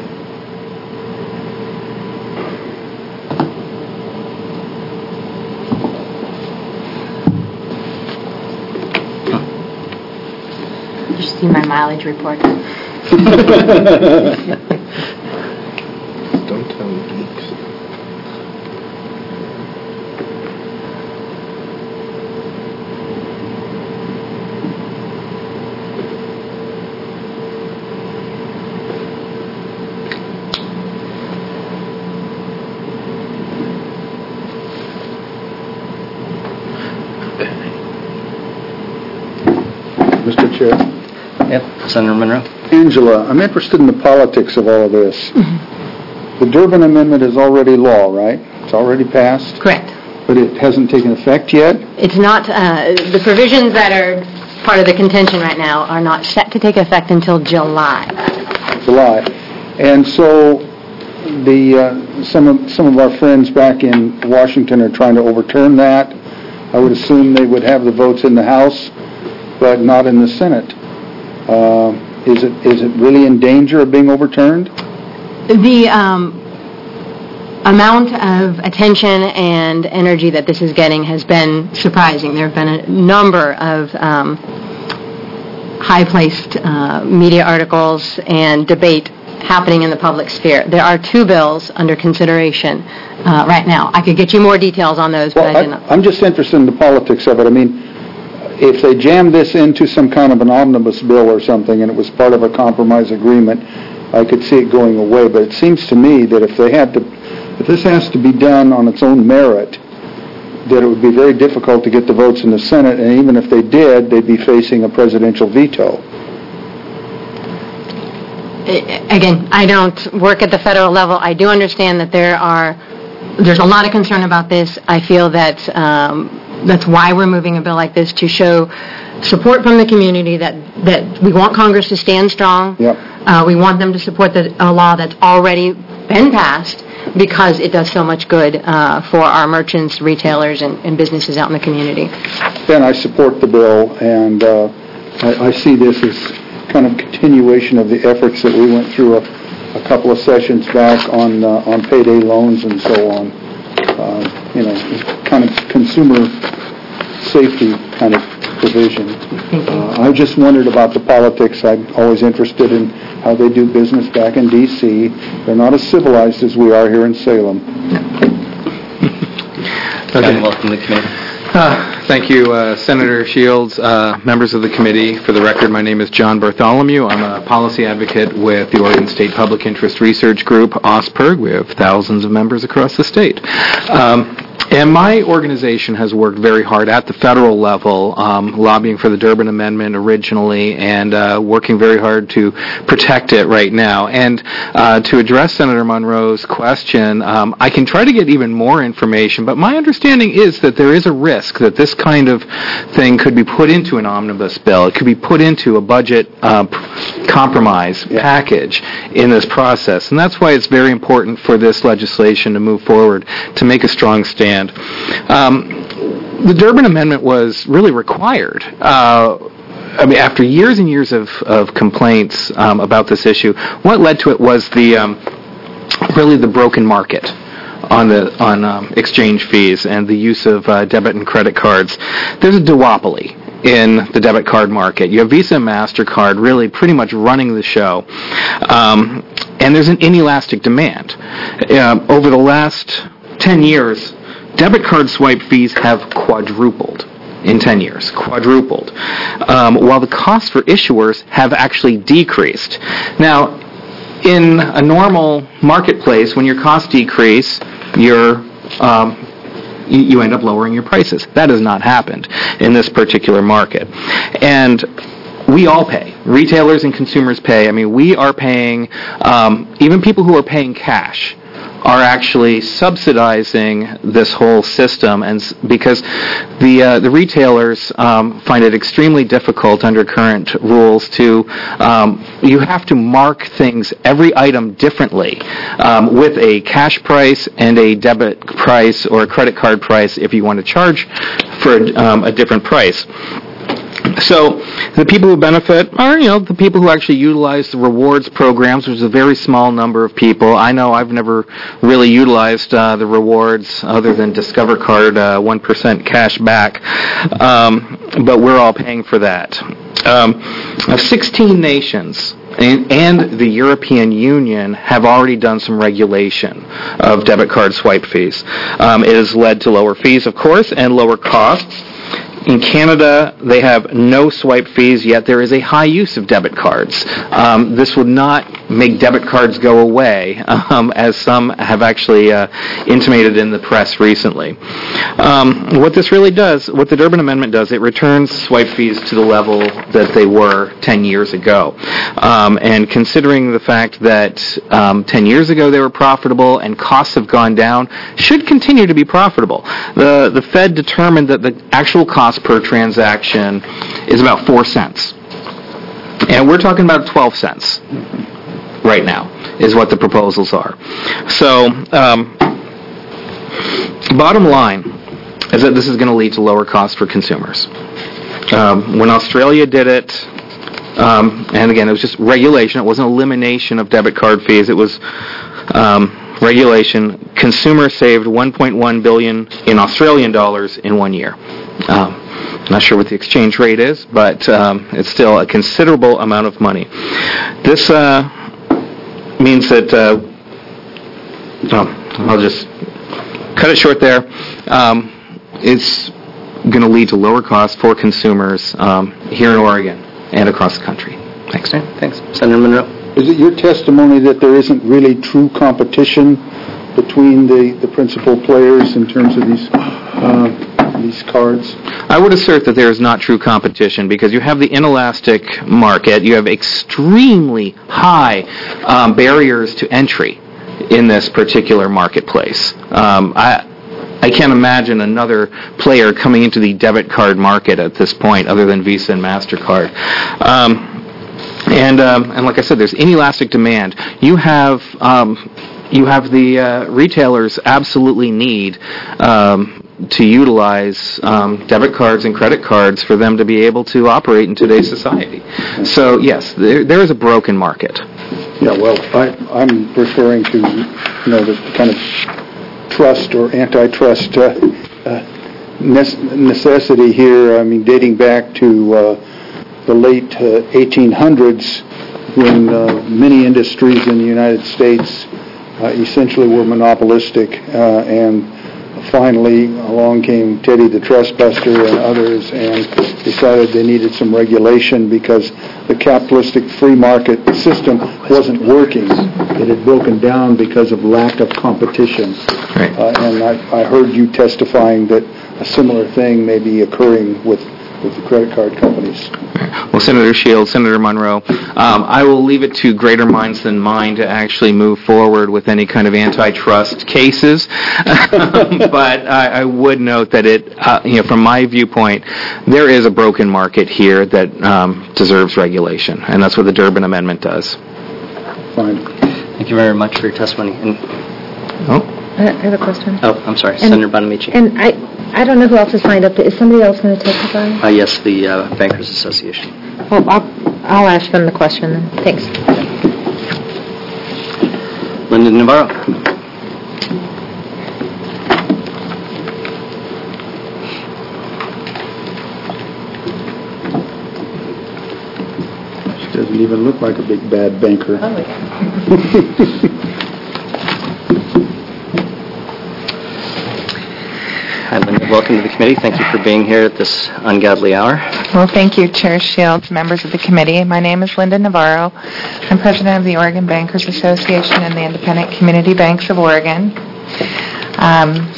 See my mileage report. Don't tell the geeks. Mister Chair. Yep, Senator Monroe. Angela, I'm interested in the politics of all of this. Mm-hmm. The Durbin Amendment is already law, right? It's already passed? Correct. But it hasn't taken effect yet? It's not, uh, the provisions that are part of the contention right now are not set to take effect until July. July. And so the uh, some of some of our friends back in Washington are trying to overturn that. I would assume they would have the votes in the House, but not in the Senate. Uh, is it is it really in danger of being overturned? The um, amount of attention and energy that this is getting has been surprising. There have been a number of um, high-placed uh, media articles and debate happening in the public sphere. There are two bills under consideration uh, right now. I could get you more details on those, Well, but I did not. I'm just interested in the politics of it. I mean, if they jammed this into some kind of an omnibus bill or something and it was part of a compromise agreement, I could see it going away. But it seems to me that if they had to, if this has to be done on its own merit, that it would be very difficult to get the votes in the Senate, and even if they did, they'd be facing a presidential veto. Again, I don't work at the federal level. I do understand that there are, there's a lot of concern about this. I feel that um, that's why we're moving a bill like this, to show support from the community that, that we want Congress to stand strong. Yep. Uh, we want them to support the, a law that's already been passed because it does so much good uh, for our merchants, retailers, and, and businesses out in the community. Ben, I support the bill, and uh, I, I see this as kind of continuation of the efforts that we went through a, a couple of sessions back on uh, on payday loans and so on. Uh, you know, kind of consumer safety kind of provision. Uh, I just wondered about the politics. I'm always interested in how they do business back in D C They're not as civilized as we are here in Salem. Okay. Welcome to the committee. Uh, thank you, uh, Senator Shields, uh, members of the committee. For the record, my name is John Bartholomew. I'm a policy advocate with the Oregon State Public Interest Research Group, OSPERG. We have thousands of members across the state. Um, And my organization has worked very hard at the federal level, um, lobbying for the Durbin Amendment originally and uh, working very hard to protect it right now. And uh, to address Senator Monroe's question, um, I can try to get even more information, but my understanding is that there is a risk that this kind of thing could be put into an omnibus bill. It could be put into a budget uh, compromise yeah. package in this process. And that's why it's very important for this legislation to move forward, to make a strong stand. Um, the Durbin Amendment was really required. Uh, I mean, after years and years of, of complaints um, about this issue, what led to it was the um, really the broken market on the on um, exchange fees and the use of uh, debit and credit cards. There's a duopoly in the debit card market. You have Visa and MasterCard really pretty much running the show. Um, and there's an inelastic demand. Uh, over the last ten years, debit card swipe fees have quadrupled in ten years, quadrupled, um, while the costs for issuers have actually decreased. Now, in a normal marketplace, when your costs decrease, you're, um, you, you end up lowering your prices. That has not happened in this particular market. And we all pay. Retailers and consumers pay. I mean, we are paying, um, even people who are paying cash are actually subsidizing this whole system, and because the uh, the retailers um, find it extremely difficult under current rules to um, you have to mark things, every item differently, um, with a cash price and a debit price or a credit card price if you want to charge for um, a different price. So the people who benefit are, you know, the people who actually utilize the rewards programs, which is a very small number of people. I know I've never really utilized uh, the rewards other than Discover Card, uh, one percent cash back, um, but we're all paying for that. Um, sixteen nations and, and the European Union have already done some regulation of debit card swipe fees. Um, it has led to lower fees, of course, and lower costs. In Canada, they have no swipe fees, yet there is a high use of debit cards. Um, this would not make debit cards go away, um, as some have actually uh, intimated in the press recently. Um, what this really does, what the Durbin Amendment does, it returns swipe fees to the level that they were ten years ago. Um, and considering the fact that um, ten years ago they were profitable and costs have gone down, should continue to be profitable. The, the Fed determined that the actual cost per transaction is about four cents. And we're talking about twelve cents right now, is what the proposals are. So, um, bottom line is that this is going to lead to lower costs for consumers. Um, when Australia did it, um, and again, it was just regulation. It wasn't elimination of debit card fees. It was um, regulation. Consumers saved one point one billion dollars in Australian dollars in one year. Um, not sure what the exchange rate is, but um, it's still a considerable amount of money. This uh, means that, uh, oh, I'll just cut it short there. Um, it's going to lead to lower costs for consumers um, here in Oregon and across the country. Thanks. Okay, thanks. Senator Monroe. Is it your testimony that there isn't really true competition between the, the principal players in terms of these uh, these cards? I would assert that there is not true competition because you have the inelastic market, you have extremely high um, barriers to entry in this particular marketplace. Um, I I can't imagine another player coming into the debit card market at this point other than Visa and MasterCard. Um, and um, and like I said, there's inelastic demand. You have um, you have the uh, retailers absolutely need um, to utilize um, debit cards and credit cards for them to be able to operate in today's society. So, yes, there, there is a broken market. Yeah, well, I, I'm referring to, you know, the kind of trust or antitrust uh, uh, necessity here. I mean, dating back to uh, the late uh, eighteen hundreds, when uh, many industries in the United States uh, essentially were monopolistic, uh, and finally along came Teddy the Trustbuster and others and decided they needed some regulation because the capitalistic free market system wasn't working. It had broken down because of lack of competition. Right. Uh, and I, I heard you testifying that a similar thing may be occurring with with the credit card companies. Well, Senator Shields, Senator Monroe, um, I will leave it to greater minds than mine to actually move forward with any kind of antitrust cases. But I, I would note that it, uh, you know, from my viewpoint, there is a broken market here that um, deserves regulation, and that's what the Durbin Amendment does. Fine. Thank you very much for your testimony. And, oh. I have a question. Oh, I'm sorry, And- Senator Bonamici. And I, I don't know who else is signed up. Is somebody else going to testify? Uh, yes, the uh, Bankers Association. Well, I'll, I'll ask them the question then. Thanks. Linda Navarro. She doesn't even look like a big bad banker. Oh, yeah. Hi, Linda. Welcome to the committee. Thank you for being here at this ungodly hour. Well, thank you, Chair Shields, members of the committee. My name is Linda Navarro. I'm president of the Oregon Bankers Association and the Independent Community Banks of Oregon. Um,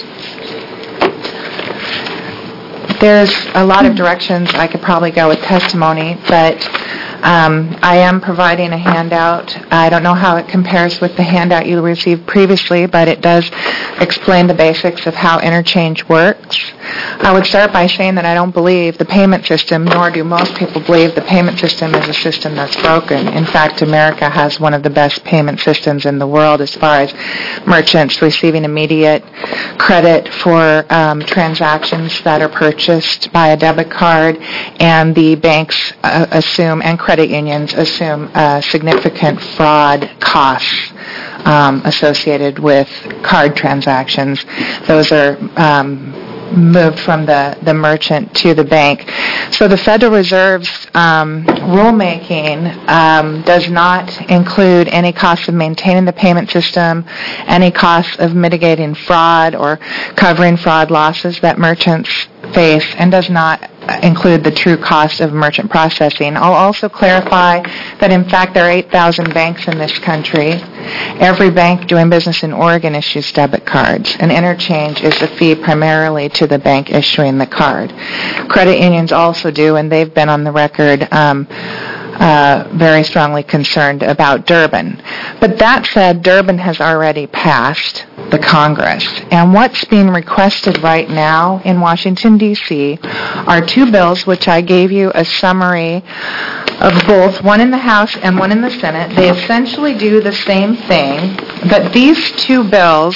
there's a lot of directions I could probably go with testimony, but um, I am providing a handout. I don't know how it compares with the handout you received previously, but it does explain the basics of how interchange works. I would start by saying that I don't believe the payment system, nor do most people believe the payment system is a system that's broken. In fact, America has one of the best payment systems in the world as far as merchants receiving immediate credit for um, transactions that are purchased by a debit card, and the banks uh, assume, and credit unions assume, uh, significant fraud costs um, associated with card transactions. Those are um, moved from the, the merchant to the bank. So the Federal Reserve's um, rulemaking um, does not include any cost of maintaining the payment system, any cost of mitigating fraud or covering fraud losses that merchants face, and does not include the true cost of merchant processing. I'll also clarify that, in fact, there are eight thousand banks in this country. Every bank doing business in Oregon issues debit cards, and interchange is the fee primarily to the bank issuing the card. Credit unions also do, and they've been on the record um, uh, very strongly concerned about Durbin. But that said, Durbin has already passed the Congress, and what's being requested right now in Washington, D C are two bills which I gave you a summary of, both one in the House and one in the Senate. They essentially do the same thing, but these two bills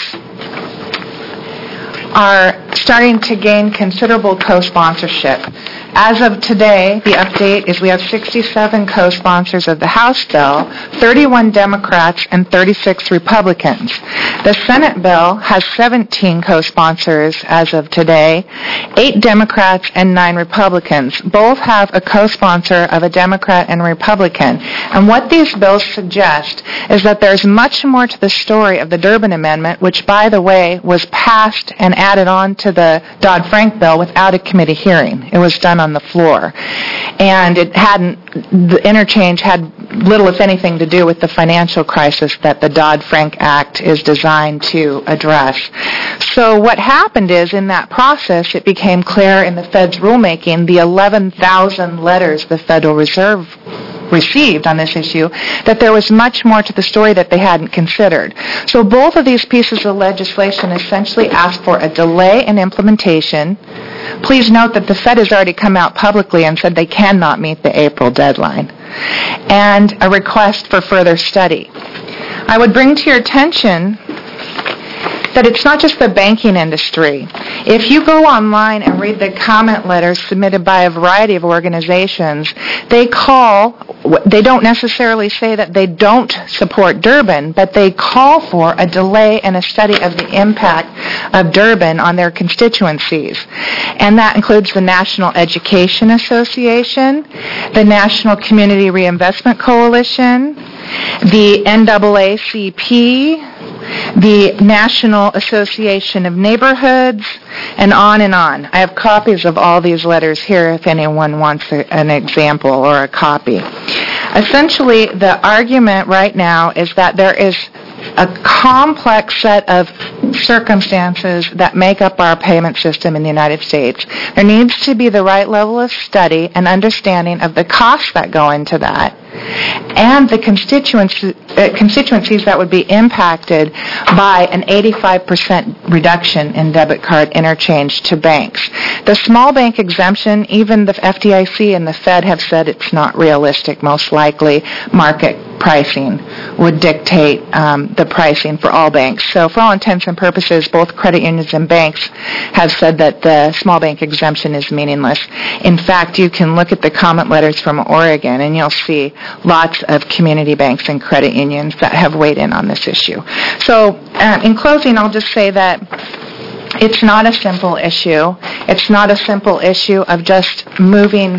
are starting to gain considerable co-sponsorship. As of today, the update is we have sixty-seven co-sponsors of the House bill, thirty-one Democrats and thirty-six Republicans. The Senate bill has seventeen co-sponsors as of today, eight Democrats and nine Republicans. Both have a co-sponsor of a Democrat and a Republican. And what these bills suggest is that there's much more to the story of the Durbin Amendment, which, by the way, was passed and added on to the Dodd-Frank bill without a committee hearing. It was done on the floor. And it hadn't, the interchange had little, if anything, to do with the financial crisis that the Dodd-Frank Act is designed to address. So what happened is, in that process, it became clear in the Fed's rulemaking, the eleven thousand letters the Federal Reserve received on this issue, that there was much more to the story that they hadn't considered. So both of these pieces of legislation essentially ask for a delay in implementation. Please note that the Fed has already come out publicly and said they cannot meet the April deadline, and a request for further study. I would bring to your attention that it's not just the banking industry. If you go online and read the comment letters submitted by a variety of organizations, they call, they don't necessarily say that they don't support Durbin, but they call for a delay in a study of the impact of Durbin on their constituencies. And that includes the National Education Association, the National Community Reinvestment Coalition, the N double A C P, the National Association of Neighborhoods, and on and on. I have copies of all these letters here if anyone wants a, an example or a copy. Essentially, the argument right now is that there is a complex set of circumstances that make up our payment system in the United States. There needs to be the right level of study and understanding of the costs that go into that and the constituencies, uh, constituencies that would be impacted by an eighty-five percent reduction in debit card interchange to banks. The small bank exemption, even the F D I C and the Fed have said it's not realistic. Most likely market pricing would dictate um, the pricing for all banks. So for all intents and purposes, both credit unions and banks have said that the small bank exemption is meaningless. In fact, you can look at the comment letters from Oregon and you'll see lots of community banks and credit unions that have weighed in on this issue. So uh, in closing, I'll just say that it's not a simple issue. It's not a simple issue of just moving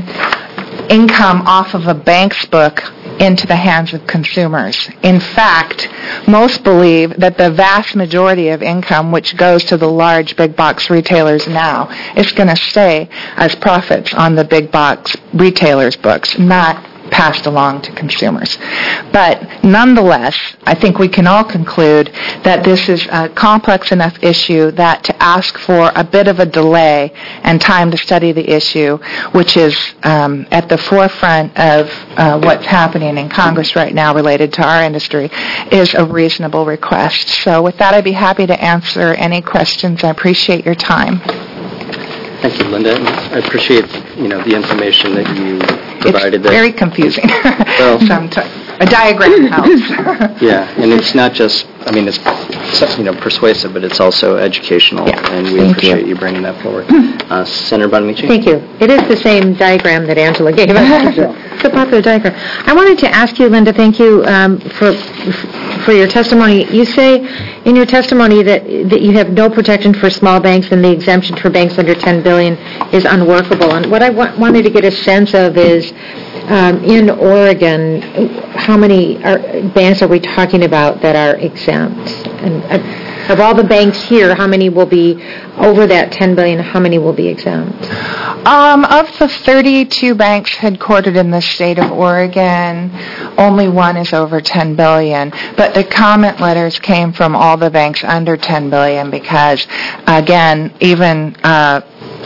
income off of a bank's book into the hands of consumers. In fact, most believe that the vast majority of income which goes to the large big box retailers now is going to stay as profits on the big box retailers' books, not passed along to consumers. But nonetheless, I think we can all conclude that this is a complex enough issue that to ask for a bit of a delay and time to study the issue, which is um, at the forefront of uh, what's happening in Congress right now related to our industry, is a reasonable request. So with that, I'd be happy to answer any questions. I appreciate your time. Thank you, Linda. I appreciate, you know, the information that you provided. It's very confusing. Well, Sometimes a diagram helps. Yeah, and it's not just, I mean, it's, you know, persuasive, but it's also educational, Yeah. and we Thank appreciate you. you bringing that forward. Uh, Senator Bonamici? Thank you. It is the same diagram that Angela gave us. It's a popular diagram. I wanted to ask you, Linda, thank you um, for for your testimony. You say in your testimony that that you have no protection for small banks and the exemption for banks under ten billion dollars is unworkable. And what I wa- wanted to get a sense of is, um, in Oregon, how many are, banks are we talking about that are exempt? And uh, of all the banks here, how many will be over that ten billion dollars? How many will be exempt? Um, of the thirty-two banks headquartered in the state of Oregon, only one is over ten billion dollars. But the comment letters came from all the banks under ten billion dollars because, again, even uh,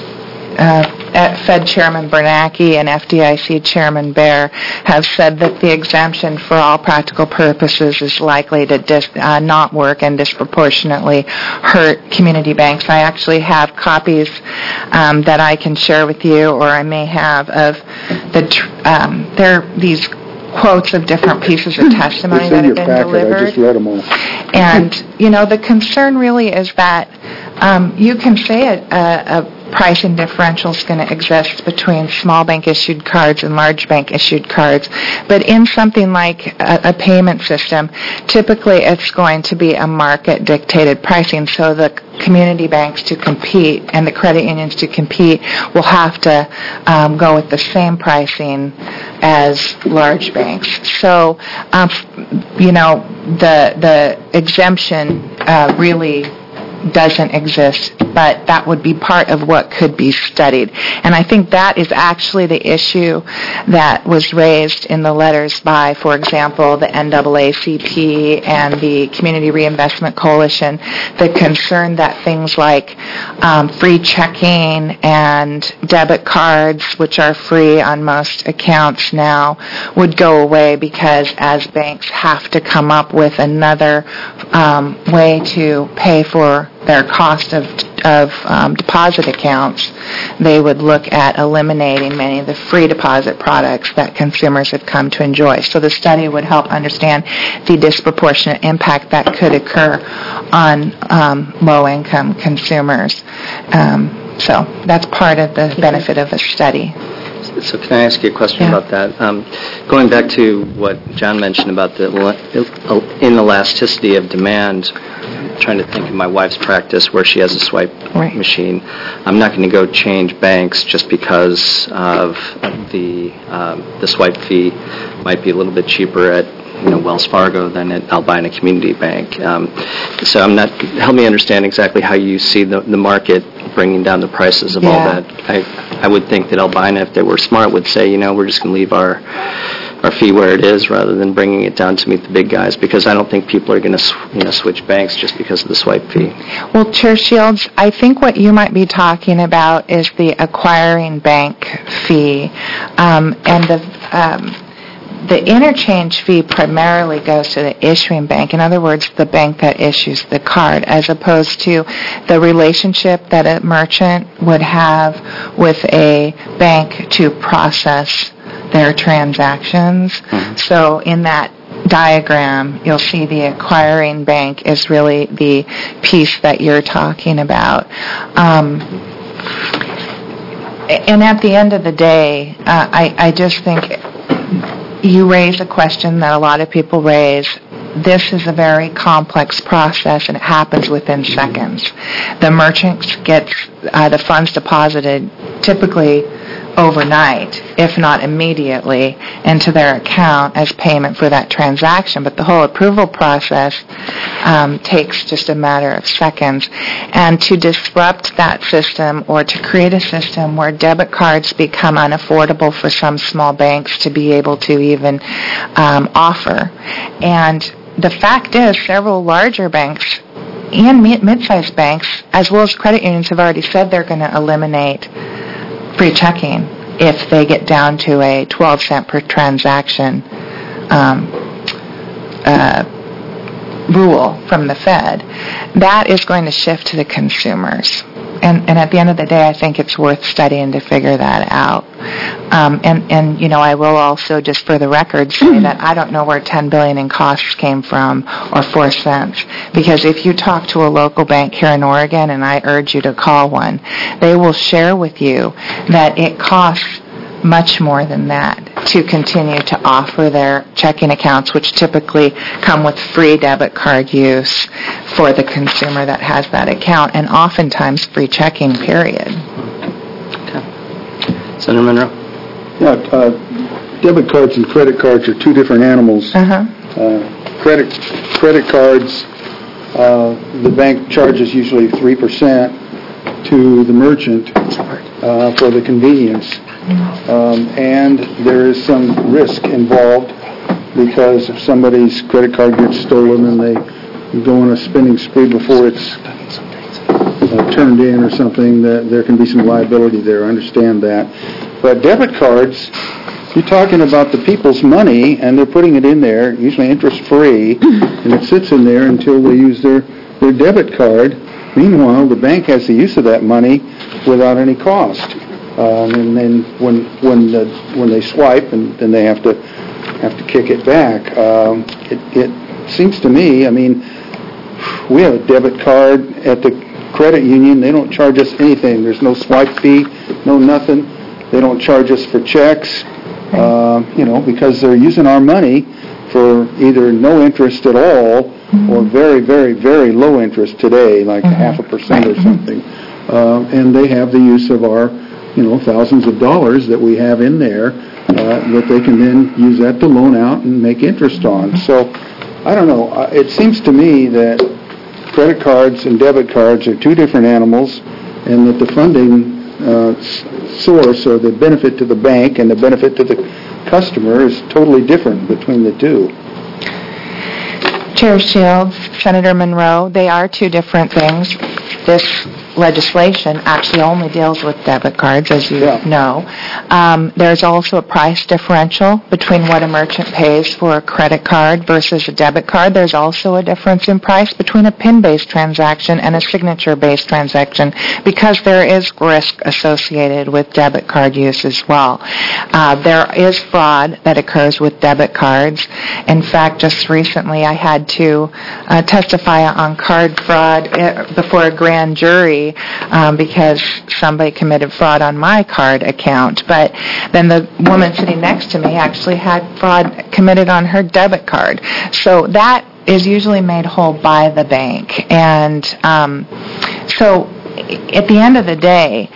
uh, Fed Chairman Bernanke and F D I C Chairman Baer have said that the exemption for all practical purposes is likely to dis- uh, not work and disproportionately hurt community banks. I actually have copies um, that I can share with you, or I may have, of the tr- um, there are these quotes of different pieces of testimony It's that in have your been packet. delivered. I just read them all. And, you know, the concern really is that um, you can say a, a, a pricing differential is going to exist between small bank issued cards and large bank issued cards, but in something like a, a payment system, typically it's going to be a market dictated pricing, so the community banks to compete and the credit unions to compete will have to um, go with the same pricing as large banks. So, um, you know, the the exemption uh, really doesn't exist, but that would be part of what could be studied. And I think that is actually the issue that was raised in the letters by, for example, the N double A C P and the Community Reinvestment Coalition, the concern that things like um, free checking and debit cards, which are free on most accounts now, would go away because as banks have to come up with another um, way to pay for their cost of of um, deposit accounts, they would look at eliminating many of the free deposit products that consumers have come to enjoy. So the study would help understand the disproportionate impact that could occur on um, low-income consumers. Um, so that's part of the benefit of the study. So can I ask you a question Yeah. about that? Um, going back to what John mentioned about the inelasticity of demand, I'm trying to think of my wife's practice where she has a swipe Right. machine. I'm not going to go change banks just because of the um, the swipe fee might be a little bit cheaper at you know Wells Fargo than at Albina Community Bank. Um, so I'm not. Help me understand exactly how you see the the market bringing down the prices of all Yeah. that. I I would think that Albina, if they were smart, would say, you know, we're just going to leave our our fee where it is rather than bringing it down to meet the big guys, because I don't think people are going to you know switch banks just because of the swipe fee. Well, Chair Shields, I think what you might be talking about is the acquiring bank fee, um, and the um, the interchange fee primarily goes to the issuing bank. In other words, the bank that issues the card, as opposed to the relationship that a merchant would have with a bank to process their transactions. Mm-hmm. So in that diagram, you'll see the acquiring bank is really the piece that you're talking about. Um, and at the end of the day, uh, I, I just think you raise a question that a lot of people raise. This is a very complex process, and it happens within seconds. The merchant gets uh, the funds deposited typically overnight, if not immediately, into their account as payment for that transaction. But the whole approval process um, takes just a matter of seconds. And to disrupt that system, or to create a system where debit cards become unaffordable for some small banks to be able to even um, offer. And the fact is, several larger banks and mid-sized banks, as well as credit unions, have already said they're going to eliminate free checking if they get down to a twelve cent per transaction um, uh, rule from the Fed. That is going to shift to the consumers. And, and at the end of the day, I think it's worth studying to figure that out. Um, and, and, you know, I will also, just for the record, say that I don't know where ten billion dollars in costs came from, or four cents. Because if you talk to a local bank here in Oregon, and I urge you to call one, they will share with you that it costs much more than that to continue to offer their checking accounts, which typically come with free debit card use for the consumer that has that account, and oftentimes free checking, period. Okay. Senator Monroe? Yeah, uh, debit cards and credit cards are two different animals. Uh-huh. Uh, credit credit cards, uh, the bank charges usually three percent to the merchant uh, for the convenience. Um, and there is some risk involved, because if somebody's credit card gets stolen and they go on a spending spree before it's uh, turned in or something, that there can be some liability there. I understand that. But debit cards, you're talking about the people's money, and they're putting it in there, usually interest-free, and it sits in there until they use their, their debit card. Meanwhile, the bank has the use of that money without any cost. Um, and then when when the, when they swipe, and then they have to have to kick it back. Um, it, it seems to me, I mean, we have a debit card at the credit union. They don't charge us anything. There's no swipe fee, no nothing. They don't charge us for checks, uh, you know, because they're using our money for either no interest at all, mm-hmm. or very, very, very low interest today, like mm-hmm. half a percent or something. Uh, and they have the use of our, you know, thousands of dollars that we have in there, uh, that they can then use that to loan out and make interest on. So, I don't know. Uh, it seems to me that credit cards and debit cards are two different animals, and that the funding uh, s- source, or the benefit to the bank and the benefit to the customer, is totally different between the two. Chair Shields, Senator Monroe, they are two different things. This legislation actually only deals with debit cards, as you Yeah. know. Um, there's also a price differential between what a merchant pays for a credit card versus a debit card. There's also a difference in price between a PIN-based transaction and a signature-based transaction because there is risk associated with debit card use as well. Uh, there is fraud that occurs with debit cards. In fact, just recently I had to uh, testify on card fraud uh, before a grand jury um, because somebody committed fraud on my card account. But then the woman sitting next to me actually had fraud committed on her debit card. So that is usually made whole by the bank. And um, so at the end of the day,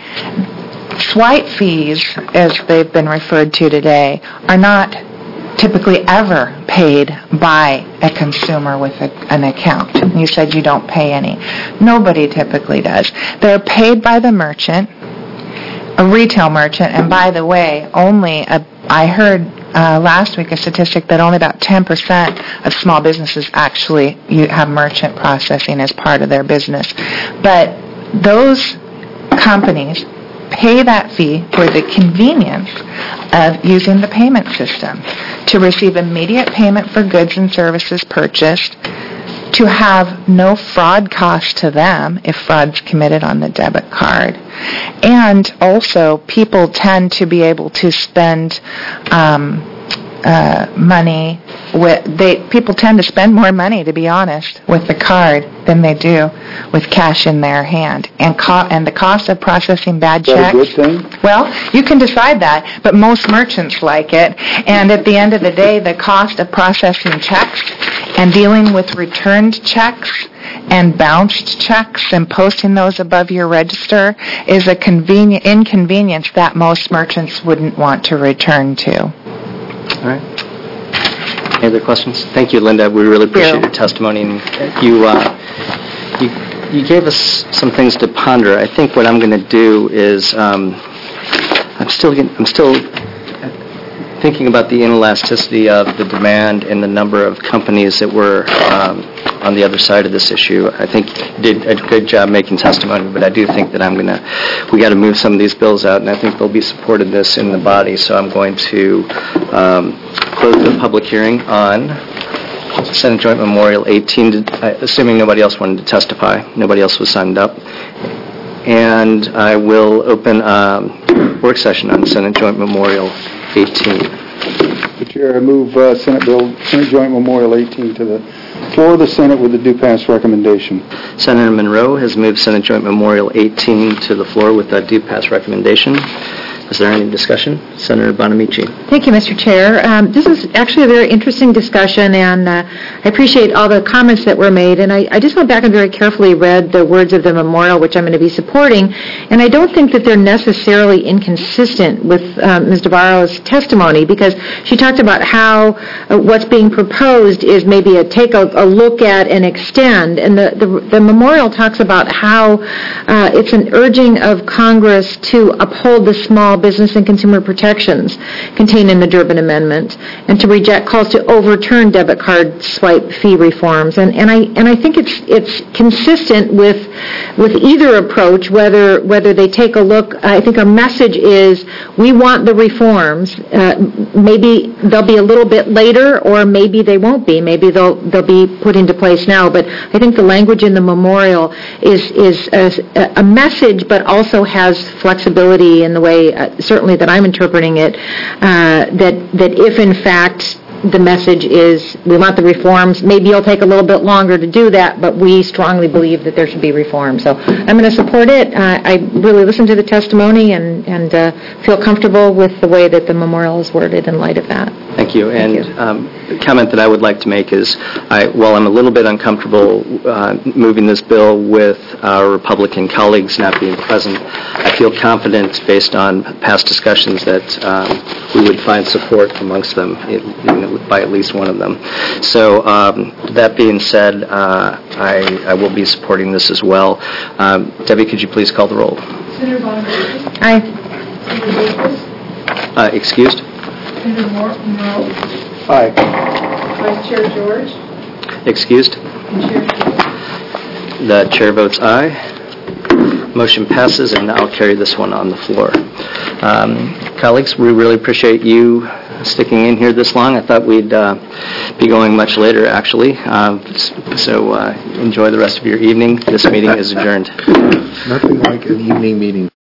swipe fees, as they've been referred to today, are not typically ever paid by a consumer with a, an account. You said you don't pay any. Nobody typically does. They're paid by the merchant, a retail merchant, and by the way, only a, I heard uh, last week a statistic that only about ten percent of small businesses actually you have merchant processing as part of their business. But those companies pay that fee for the convenience of using the payment system, to receive immediate payment for goods and services purchased, to have no fraud cost to them if fraud's committed on the debit card. And also, people tend to be able to spend um, uh, money with, they people tend to spend more money, to be honest, with the card than they do with cash in their hand. And co- and the cost of processing bad Is that a checks. good thing? Well, you can decide that, but most merchants like it. And at the end of the day, the cost of processing checks and dealing with returned checks and bounced checks and posting those above your register is a convenient inconvenience that most merchants wouldn't want to return to. All right. Any other questions? Thank you, Linda. We really appreciate your testimony. And you, uh, you, you gave us some things to ponder. I think what I'm going to do is, um, I'm still, getting, I'm still thinking about the inelasticity of the demand and the number of companies that were um, on the other side of this issue. I think you did a good job making testimony, but I do think that I'm going to, we got to move some of these bills out, and I think they'll be supported this in the body. So I'm going to um, close the public hearing on Senate Joint Memorial eighteen, to, assuming nobody else wanted to testify. Nobody else was signed up. And I will open a um, work session on Senate Joint Memorial eighteen. Mister Chair, I move uh, Senate Bill, Senate Joint Memorial eighteen to the floor of the Senate with a due pass recommendation. Senator Monroe has moved Senate Joint Memorial eighteen to the floor with a due pass recommendation. Is there any discussion? Senator Bonamici. Thank you, Mister Chair. Um, this is actually a very interesting discussion, and uh, I appreciate all the comments that were made. And I, I just went back and very carefully read the words of the memorial, which I'm going to be supporting. And I don't think that they're necessarily inconsistent with um, Miz DeBarro's testimony, because she talked about how uh, what's being proposed is maybe a take a, a look at and extend. And the, the, the memorial talks about how uh, it's an urging of Congress to uphold the small business and consumer protections contained in the Durbin Amendment, and to reject calls to overturn debit card swipe fee reforms. And, and I and I think it's it's consistent with with either approach, whether whether they take a look. I think our message is we want the reforms. Uh, maybe they'll be a little bit later, or maybe they won't be. Maybe they'll they'll be put into place now. But I think the language in the memorial is is a, a message, but also has flexibility in the way. Uh, certainly that I'm interpreting it, uh, that that if in fact the message is we want the reforms, maybe it'll take a little bit longer to do that, but we strongly believe that there should be reforms. So I'm going to support it. Uh, I really listened to the testimony and, and uh, feel comfortable with the way that the memorial is worded in light of that. Thank you. Thank and you. Um, the comment that I would like to make is, I, while I'm a little bit uncomfortable uh, moving this bill with our Republican colleagues not being present, I feel confident, based on past discussions, that um, we would find support amongst them, it, you know, by at least one of them. So um, that being said, uh, I, I will be supporting this as well. Um, Debbie, could you please call the roll? Senator Bonamici? Aye. Senator Davis? Uh, excused? Senator Monroe? Aye. Vice Chair George? Excused? And Chair Fields? The chair votes aye. Motion passes, and I'll carry this one on the floor. Um, Colleagues, we really appreciate you sticking in here this long. I thought we'd uh, be going much later, actually. Uh, So uh, enjoy the rest of your evening. This meeting is adjourned. Nothing like an evening meeting.